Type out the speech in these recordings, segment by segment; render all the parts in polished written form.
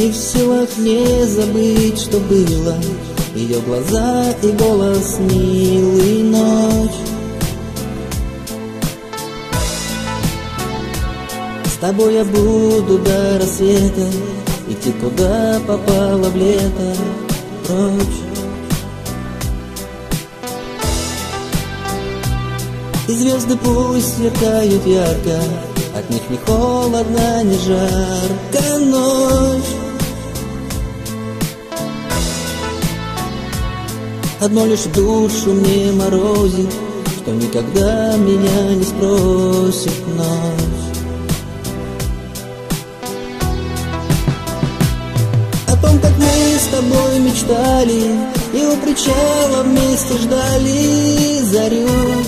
Не в силах не забыть, что было. Ее глаза и голос милый, ночь. С тобой я буду до рассвета идти, куда попало в лето, прочь. И звезды пусть сверкают ярко, от них не холодно, не жарко, ночь. Одно лишь душу мне морозит, что никогда меня не спросит ночь. О том, как мы с тобой мечтали и у причала вместе ждали зарю.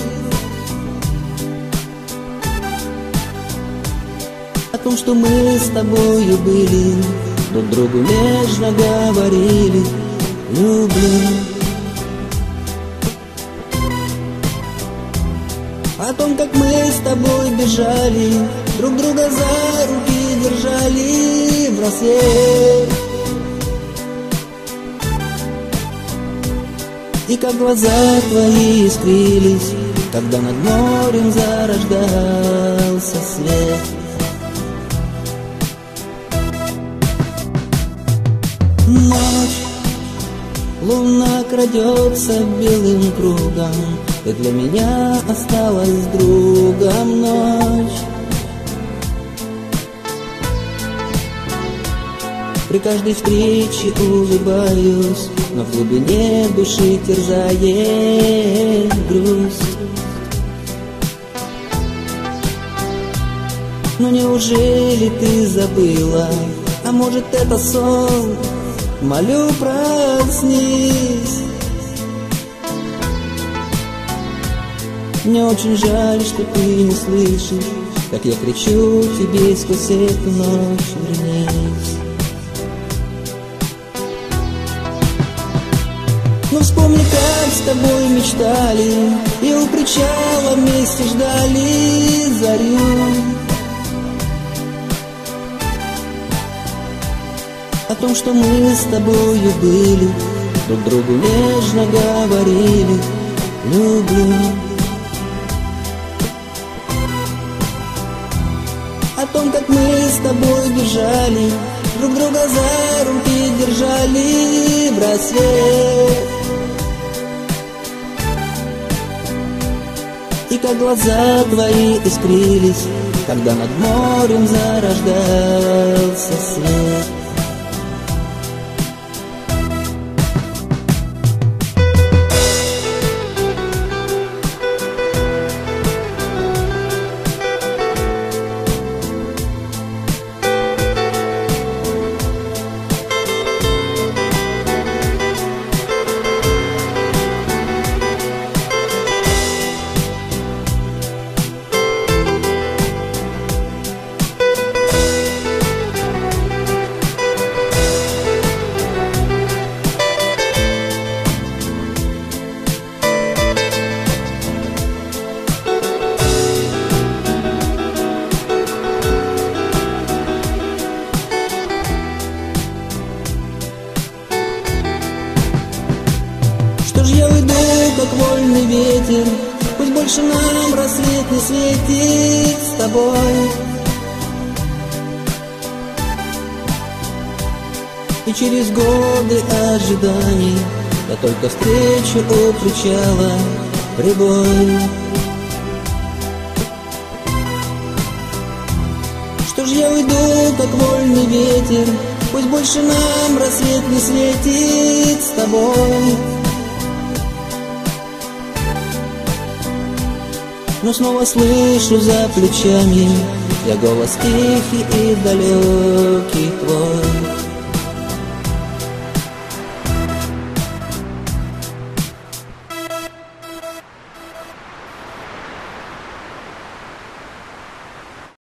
О том, что мы с тобою были, друг другу нежно говорили «люблю». О том, как мы с тобой бежали, друг друга за руки держали в рассвет. И как глаза твои искрились, когда над морем зарождался свет. Ночь, луна крадется белым кругом, ты для меня осталась другом, ночь. При каждой встрече улыбаюсь, но в глубине души терзает грусть. Ну неужели ты забыла? А может это сон? Молю, проснись. Мне очень жаль, что ты не слышишь, как я кричу тебе сквозь эту ночь, вернись. Ну вспомни, как с тобой мечтали и у причала вместе ждали зарю. О том, что мы с тобою были, друг другу нежно говорили «люблю». О том, как мы с тобой бежали, друг друга за руки держали в рассвет. И как глаза твои искрились, когда над морем зарождался свет. Что ж я уйду, как вольный ветер, пусть больше нам рассвет не светит с тобой. И через годы ожиданий я только встречу у причала прибой. Что ж я уйду, как вольный ветер, пусть больше нам рассвет не светит с тобой. Но снова слышу за плечами я голос тихий и далекий твой.